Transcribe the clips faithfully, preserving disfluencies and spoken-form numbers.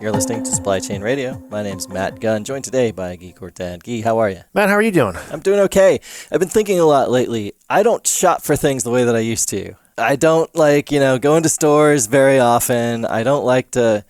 You're listening to Supply Chain Radio. My name's Matt Gunn, joined today by Guy Courtin. Guy, how are you? Matt, how are you doing? I'm doing okay. I've been thinking a lot lately. I don't shop for things the way that I used to. I don't like, you know, go into stores very often. I don't like to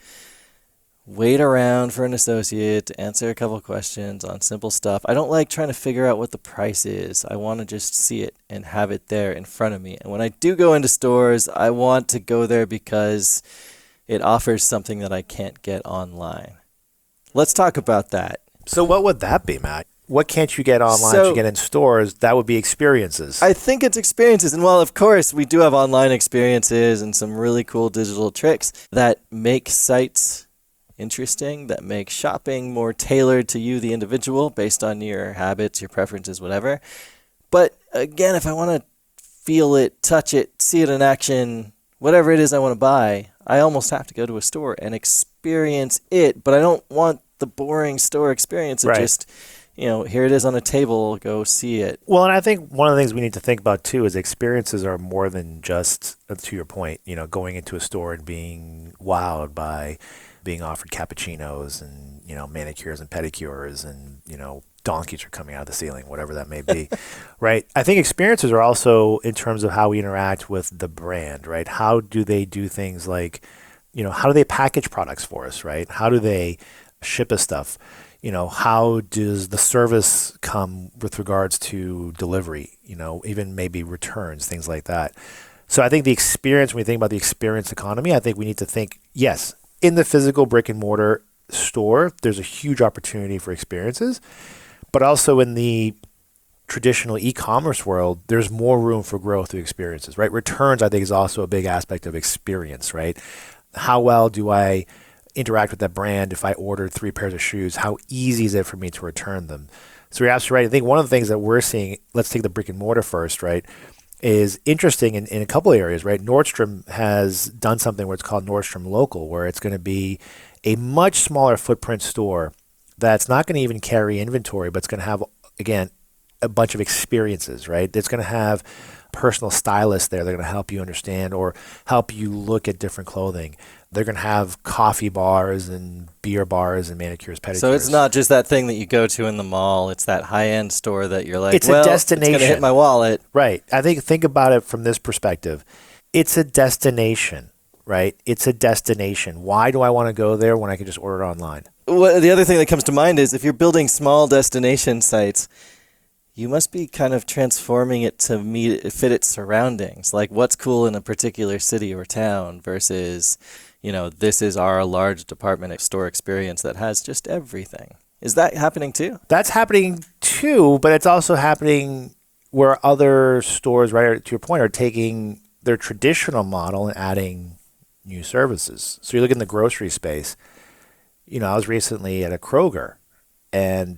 wait around for an associate to answer a couple questions on simple stuff. I don't like trying to figure out what the price is. I want to just see it and have it there in front of me. And when I do go into stores, I want to go there because it offers something that I can't get online. Let's talk about that. So what would that be, Matt? What can't you get online So, that you get in stores? That would be experiences. I think it's experiences. And while, of course, we do have online experiences and some really cool digital tricks that make sites interesting, that make shopping more tailored to you, the individual, based on your habits, your preferences, whatever. But again, if I want to feel it, touch it, see it in action, whatever it is I want to buy, I almost have to go to a store and experience it. But I don't want the boring store experience of Right. just, you know, here it is on a table, go see it. Well, and I think one of the things we need to think about too is experiences are more than just, uh, to your point, you know, going into a store and being wowed by being offered cappuccinos and, you know, manicures and pedicures and, you know, donkeys are coming out of the ceiling, whatever that may be, right? I think experiences are also in terms of how we interact with the brand, right? How do they do things like, you know, how do they package products for us, right? How do they ship us stuff? You know, how does the service come with regards to delivery, you know, even maybe returns, things like that. So I think the experience, when we think about the experience economy, I think we need to think, yes, in the physical brick and mortar store, there's a huge opportunity for experiences, but also in the traditional e-commerce world, there's more room for growth through experiences, right? Returns, I think, is also a big aspect of experience, right? How well do I interact with that brand if I ordered three pairs of shoes? How easy is it for me to return them? So you're absolutely right. I think one of the things that we're seeing, let's take the brick and mortar first, right, is interesting in, in a couple of areas, right? Nordstrom has done something where it's called Nordstrom Local, where it's going to be a much smaller footprint store that's not going to even carry inventory, but it's going to have, again, a bunch of experiences, right? It's going to have personal stylists there. They're going to help you understand or help you look at different clothing. They're going to have coffee bars and beer bars and manicures, pedicures. So it's not just that thing that you go to in the mall. It's that high-end store that you're like, It's a well, destination. it's going to hit my wallet. Right. I think think about it from this perspective. It's a destination, right? It's a destination. Why do I want to go there when I can just order it online? Well, the other thing that comes to mind is if you're building small destination sites, you must be kind of transforming it to meet fit its surroundings. Like what's cool in a particular city or town versus, you know, this is our large department store experience that has just everything. Is that happening too? That's happening too, but it's also happening where other stores, right, to your point, are taking their traditional model and adding new services. So you look in the grocery space. You know, I was recently at a Kroger, and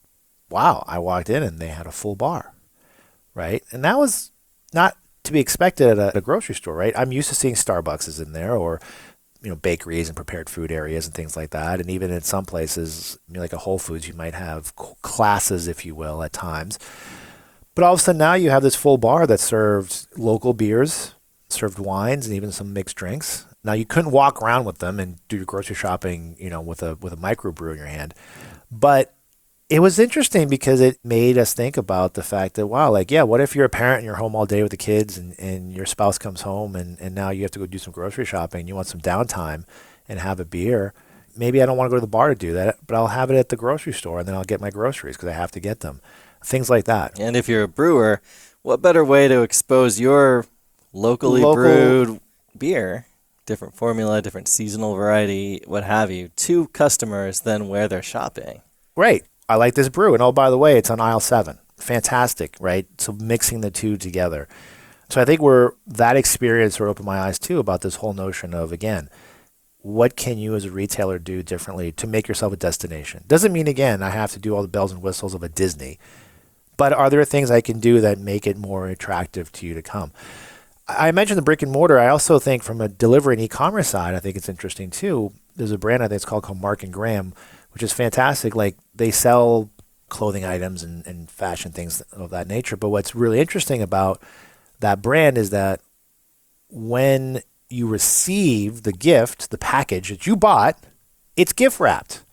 wow, I walked in and they had a full bar, right? And that was not to be expected at a, at a grocery store, right? I'm used to seeing Starbucks in there, or you know, bakeries and prepared food areas and things like that. And even in some places, you know, like a Whole Foods, you might have classes, if you will, at times. But all of a sudden now you have this full bar that served local beers, served wines, and even some mixed drinks. Now you couldn't walk around with them and do your grocery shopping, you know, with a with a microbrew in your hand. But it was interesting because it made us think about the fact that, wow, like, yeah, what if you're a parent and you're home all day with the kids and, and your spouse comes home and, and now you have to go do some grocery shopping and you want some downtime and have a beer. Maybe I don't want to go to the bar to do that, but I'll have it at the grocery store and then I'll get my groceries because I have to get them. Things like that. And if you're a brewer, what better way to expose your locally Local- brewed beer, different formula, different seasonal variety, what have you, to customers than where they're shopping? Right. I like this brew. And oh, by the way, it's on aisle seven. Fantastic, right? So mixing the two together. So I think we're that experience sort of opened my eyes too about this whole notion of, again, what can you as a retailer do differently to make yourself a destination? Doesn't mean, again, I have to do all the bells and whistles of a Disney, but are there things I can do that make it more attractive to you to come? I mentioned the brick and mortar. I also think from a delivery and e-commerce side, I think it's interesting too. There's a brand I think it's called called Mark and Graham, which is fantastic. Like they sell clothing items and, and fashion things of that nature. But what's really interesting about that brand is that when you receive the gift, the package that you bought, it's gift wrapped.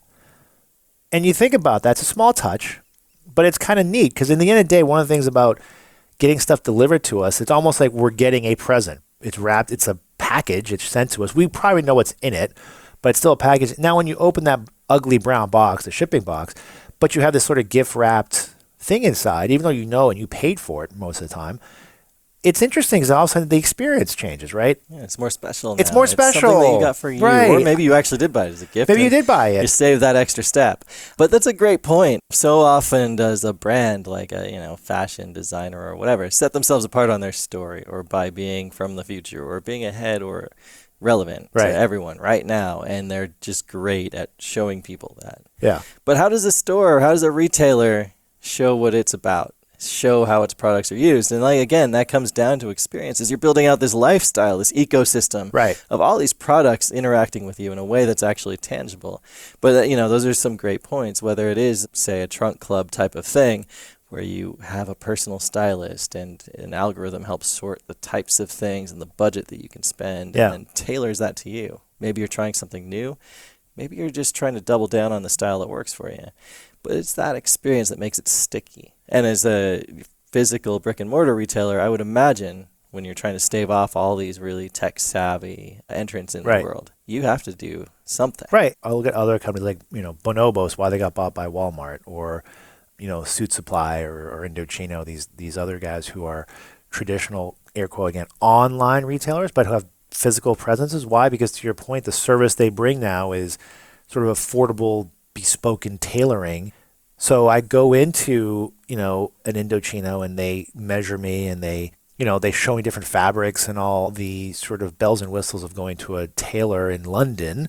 And you think about that, it's a small touch, but it's kind of neat because in the end of the day, one of the things about getting stuff delivered to us, it's almost like we're getting a present. It's wrapped, it's a package, it's sent to us. We probably know what's in it, but it's still a package. Now, when you open that ugly brown box, the shipping box, but you have this sort of gift wrapped thing inside, even though you know and you paid for it most of the time, it's interesting because all of a sudden the experience changes, right? Yeah, it's more special now. It's more special. Something that you got for you. Right. Or maybe you actually did buy it as a gift. Maybe you and did buy it. You save that extra step. But that's a great point. So often does a brand like a, you know, fashion designer or whatever set themselves apart on their story or by being from the future or being ahead or relevant Right. to everyone right now. And they're just great at showing people that. Yeah. But how does a store, how does a retailer show what it's about? Show how its products are used. And like again, that comes down to experiences. You're building out this lifestyle, this ecosystem Right. of all these products interacting with you in a way that's actually tangible. But uh, you know, those are some great points, whether it is, say, a trunk club type of thing where you have a personal stylist and an algorithm helps sort the types of things and the budget that you can spend Yeah. and then tailors that to you. Maybe you're trying something new. Maybe you're just trying to double down on the style that works for you. But it's that experience that makes it sticky. And as a physical brick and mortar retailer, I would imagine when you're trying to stave off all these really tech savvy entrants in Right. the world, you have to do something. Right. I look at other companies like, you know, Bonobos, why they got bought by Walmart, or, you know, Suit Supply or, or Indochino, these these other guys who are traditional, air quote again, online retailers, but who have physical presences. Why? Because to your point, the service they bring now is sort of affordable, bespoke tailoring. So I go into, you know, an Indochino and they measure me and they, you know, they show me different fabrics and all the sort of bells and whistles of going to a tailor in London.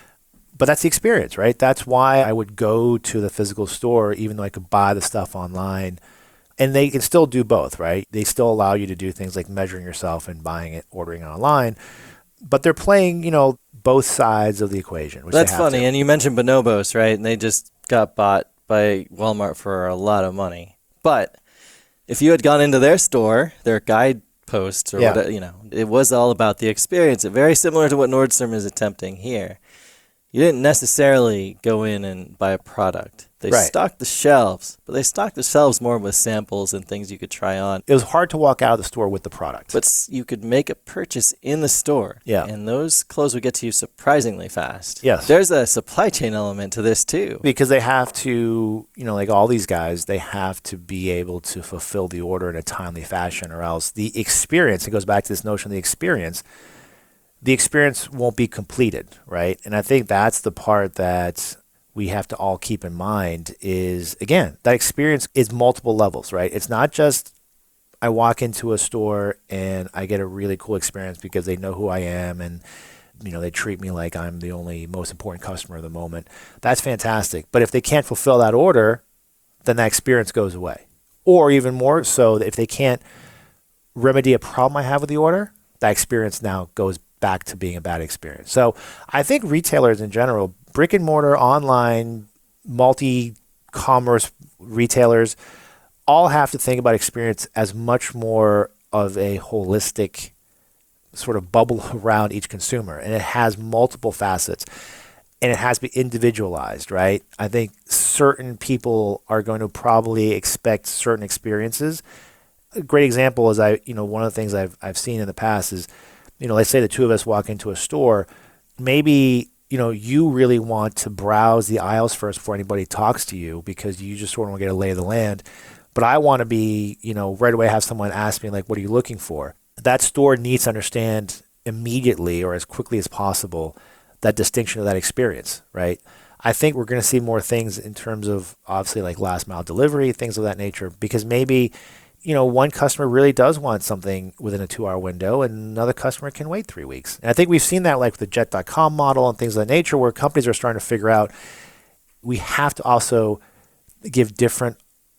But that's the experience, right? That's why I would go to the physical store, even though I could buy the stuff online. And they can still do both, right? They still allow you to do things like measuring yourself and buying it, ordering it online. But they're playing, you know, both sides of the equation. Which That's they have funny. to. And you mentioned Bonobos, right? And they just got bought by Walmart for a lot of money. But if you had gone into their store, their guideposts or Yeah. whatever, you know, it was all about the experience. Very similar to what Nordstrom is attempting here. You didn't necessarily go in and buy a product. They Right. stocked the shelves, but they stocked the shelves more with samples and things you could try on. It was hard to walk out of the store with the product. But s- you could make a purchase in the store. Yeah. And those clothes would get to you surprisingly fast. Yes. There's a supply chain element to this too. Because they have to, you know, like all these guys, they have to be able to fulfill the order in a timely fashion, or else the experience, it goes back to this notion of the experience, the experience won't be completed, right? And I think that's the part that we have to all keep in mind is, again, that experience is multiple levels, right? It's not just I walk into a store and I get a really cool experience because they know who I am and, you know, they treat me like I'm the only most important customer of the moment. That's fantastic. But if they can't fulfill that order, then that experience goes away. Or even more so, if they can't remedy a problem I have with the order, that experience now goes back to being a bad experience. So I think retailers in general, brick and mortar, online, multi-commerce retailers, all have to think about experience as much more of a holistic sort of bubble around each consumer. And it has multiple facets and it has to be individualized, right? I think certain people are going to probably expect certain experiences. A great example is I, you know, one of the things I've I've seen in the past is, you know, let's say the two of us walk into a store, maybe, you know, you really want to browse the aisles first before anybody talks to you because you just sort of want to get a lay of the land. But I want to be, you know, right away have someone ask me, like, what are you looking for? That store needs to understand immediately or as quickly as possible that distinction of that experience, right? I think we're going to see more things in terms of obviously like last mile delivery, things of that nature, because maybe, you know, one customer really does want something within a two hour window and another customer can wait three weeks. And I think we've seen that like with the jet dot com model and things of that nature where companies are starting to figure out we have to also give different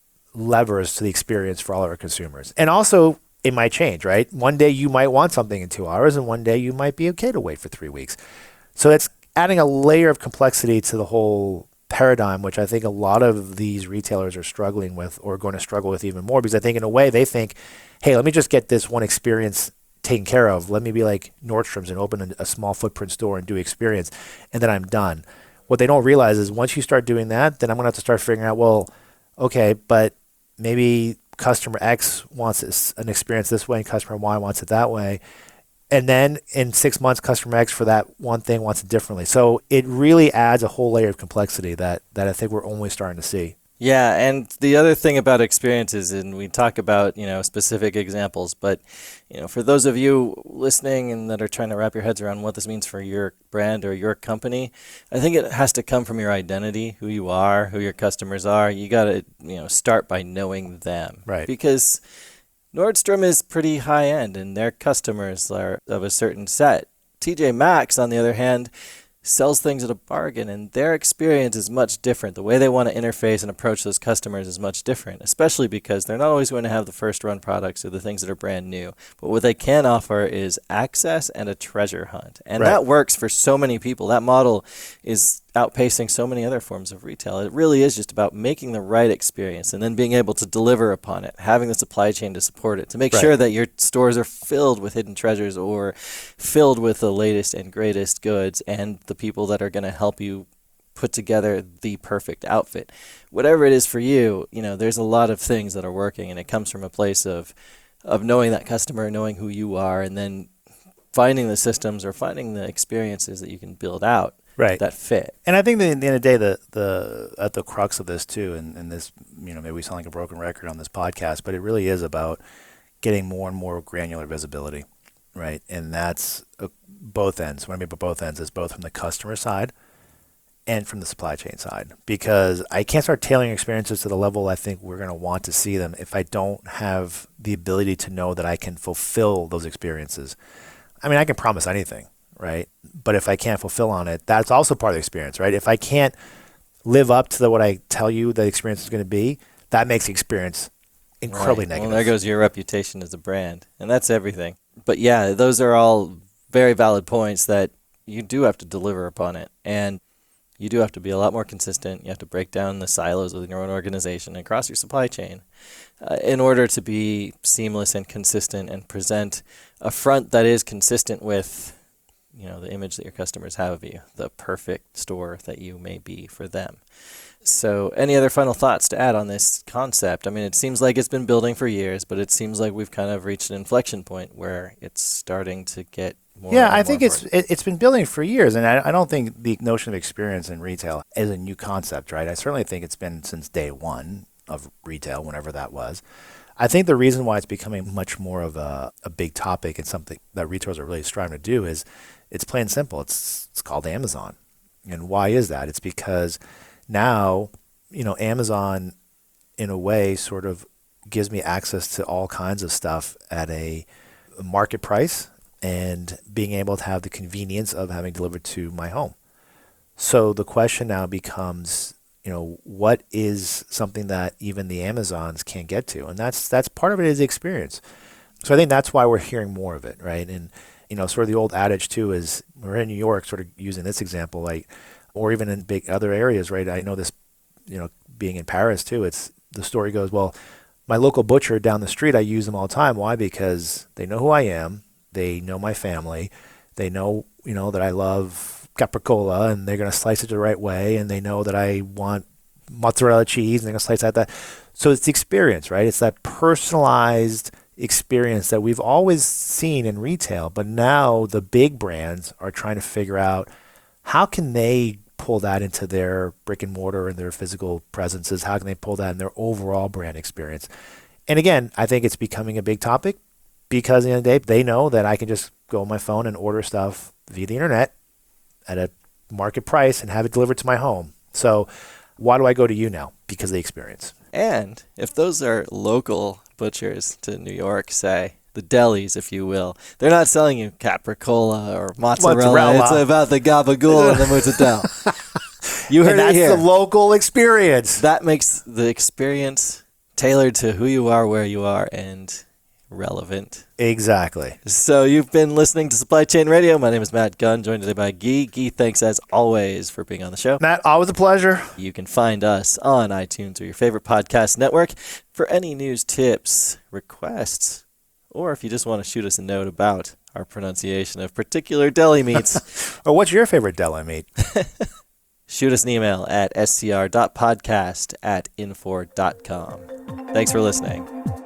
levers to the experience for all of our consumers. And also it might change, right? One day you might want something in two hours and one day you might be okay to wait for three weeks. So that's adding a layer of complexity to the whole paradigm, which I think a lot of these retailers are struggling with or going to struggle with even more, because I think in a way they think, hey, let me just get this one experience taken care of. Let me be like Nordstrom's and open a, a small footprint store and do experience, and then I'm done. What they don't realize is once you start doing that, then I'm going to have to start figuring out, well, okay, but maybe customer X wants this, an experience this way and customer Y wants it that way. And then in six months, customer X for that one thing wants it differently. So it really adds a whole layer of complexity that, that I think we're only starting to see. Yeah, and the other thing about experiences, and we talk about, you know, specific examples, but, you know, for those of you listening and that are trying to wrap your heads around what this means for your brand or your company, I think it has to come from your identity, who you are, who your customers are. You got to, you know, start by knowing them. Right. Because Nordstrom is pretty high end and their customers are of a certain set. T J Maxx, on the other hand, sells things at a bargain, and their experience is much different. The way they want to interface and approach those customers is much different, especially because they're not always going to have the first run products or the things that are brand new. But what they can offer is access and a treasure hunt. And Right. that works for so many people. That model is outpacing so many other forms of retail. It really is just about making the right experience and then being able to deliver upon it, having the supply chain to support it, to make Right. sure that your stores are filled with hidden treasures or filled with the latest and greatest goods and the people that are going to help you put together the perfect outfit. Whatever it is for you, you know, there's a lot of things that are working, and it comes from a place of of knowing that customer, knowing who you are, and then finding the systems or finding the experiences that you can build out Right. that fit. And I think that at the end of the day, the, the at the crux of this too, and, and this, you know, maybe we sound like a broken record on this podcast, but it really is about getting more and more granular visibility, right? And that's uh, both ends. What I mean by both ends is both from the customer side and from the supply chain side, because I can't start tailoring experiences to the level I think we're going to want to see them if I don't have the ability to know that I can fulfill those experiences. I mean, I can promise anything, right? But if I can't fulfill on it, that's also part of the experience, right? If I can't live up to the, what I tell you the experience is going to be, that makes the experience incredibly Right. negative. Well, there goes your reputation as a brand, and that's everything. But yeah, those are all very valid points that you do have to deliver upon it, and you do have to be a lot more consistent. You have to break down the silos within your own organization and across your supply chain uh, in order to be seamless and consistent and present a front that is consistent with, you know, the image that your customers have of you, the perfect store that you may be for them. So any other final thoughts to add on this concept? I mean, it seems like it's been building for years, but it seems like we've kind of reached an inflection point where it's starting to get more. Yeah, and I more think it's important. it, it's been building for years, and I, I don't think the notion of experience in retail is a new concept, right? I certainly think it's been since day one of retail, whenever that was. I think the reason why it's becoming much more of a, a big topic and something that retailers are really striving to do is it's plain simple. It's it's called Amazon. And why is that? It's because now, you know, Amazon in a way sort of gives me access to all kinds of stuff at a market price and being able to have the convenience of having delivered to my home. So the question now becomes, you know, what is something that even the Amazons can't get to? And that's that's part of it is the experience. So I think that's why we're hearing more of it, right? And, you know, sort of the old adage too is we're in New York, sort of using this example, like, or even in big other areas, right? I know this, you know, being in Paris too, it's the story goes, well, my local butcher down the street, I use them all the time. Why? Because they know who I am. They know my family. They know, you know, that I love capricola and they're going to slice it the right way. And they know that I want mozzarella cheese and they're going to slice that, that. So it's the experience, right? It's that personalized experience that we've always seen in retail. But now the big brands are trying to figure out how can they pull that into their brick and mortar and their physical presences? How can they pull that in their overall brand experience? And again, I think it's becoming a big topic because at the end of the day, they know that I can just go on my phone and order stuff via the internet at a market price and have it delivered to my home. So why do I go to you now? Because of the experience. And if those are local butchers to New York, say, the delis, if you will, they're not selling you capricola or mozzarella. Mozzarella. It's about the gabagool and the mozzarella. You heard And that's it here. the local experience. That makes the experience tailored to who you are, where you are, and relevant. Exactly. So you've been listening to Supply Chain Radio. My name is Matt Gunn, joined today by Guy. Guy, thanks as always for being on the show. Matt, always a pleasure. You can find us on iTunes or your favorite podcast network for any news, tips, requests, or if you just want to shoot us a note about our pronunciation of particular deli meats. Or what's your favorite deli meat? shoot us an email at s c r dot podcast at infor dot com. Thanks for listening.